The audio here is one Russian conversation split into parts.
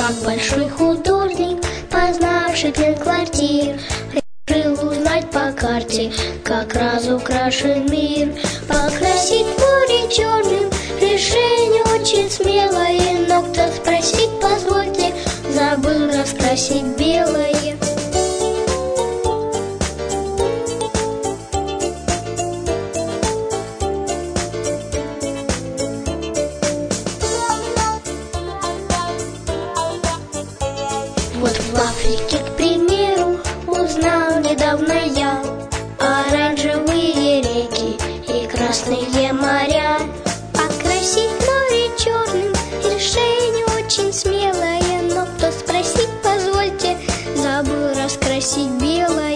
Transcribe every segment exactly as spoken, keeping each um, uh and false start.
как большой художник, познавший пять квартир, решил узнать по карте, как разукрашен мир. Покрасить море черным решение очень смелое, но кто спросить, позвольте, забыл раскрасить белое. Вот в Африке, к примеру, узнал недавно я оранжевые реки и красные моря. Покрасить море черным решение очень смелое, но кто спросить, позвольте, забыл раскрасить белое.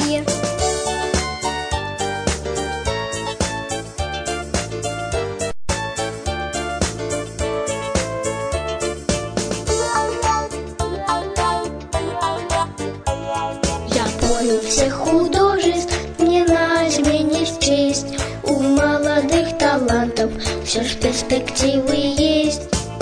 Понял всех художеств, не на измене честь. У молодых талантов все ж перспективы есть.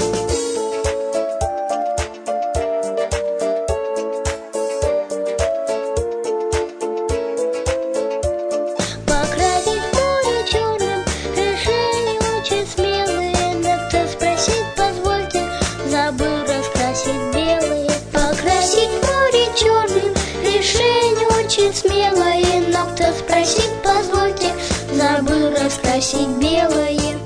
Покрасить море черным решение очень смелое, но кто спросить, позвольте, забыл раскрасить белые. Покрасить море черным решение очень смелое, но кто спросить, позвольте, забыл раскрасить белое.